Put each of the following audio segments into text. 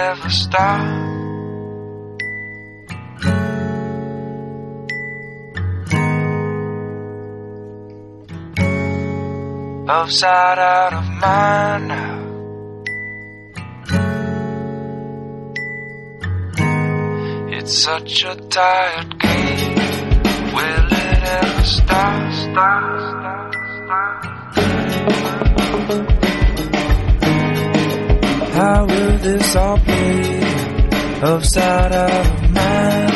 ever stop? Upside out of mind now. It's such a tired game. Will it ever stop? How will this all be? Upside out of mind.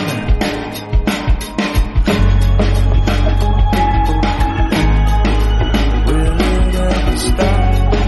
Will it ever stop?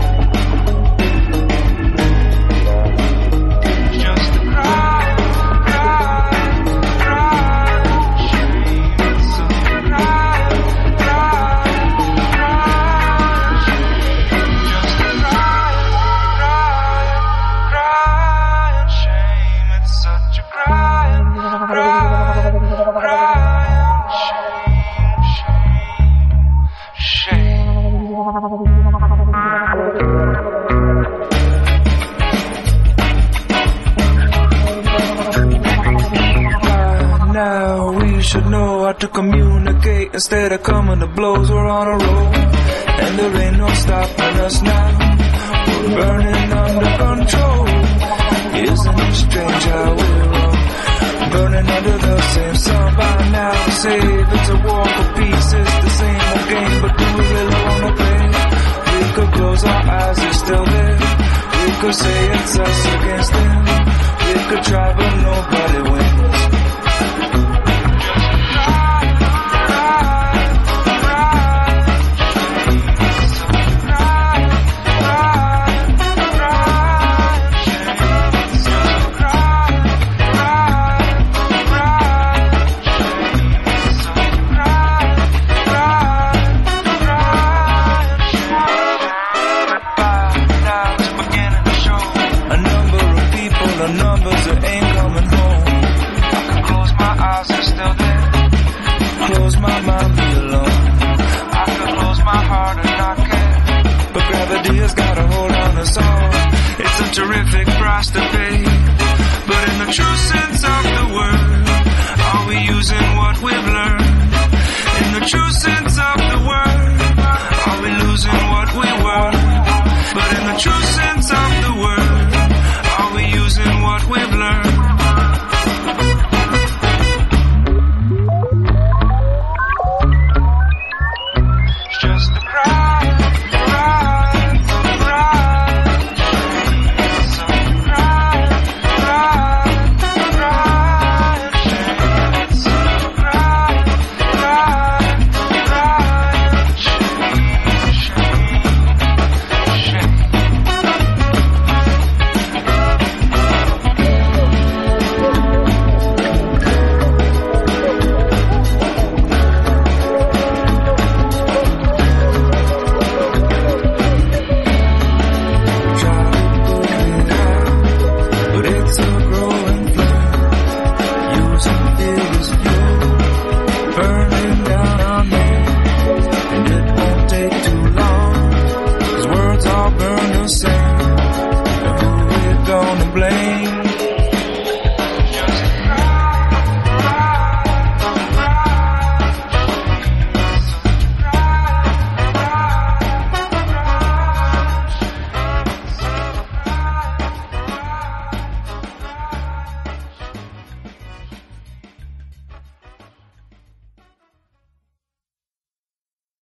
Now we should know how to communicate instead of coming to blows. We're on a roll, and there ain't no stopping us now. We're burning under control. Isn't it strange how we're all burning under the same sun by now? Save it's a war for peace, it's the same old game, but do we really wanna play? We could close our eyes, it's still there. We could say it's us against them. We could try, but nobody wins. Terrific price to pay, but in the true sense of the word, are we using what we've learned? In the true sense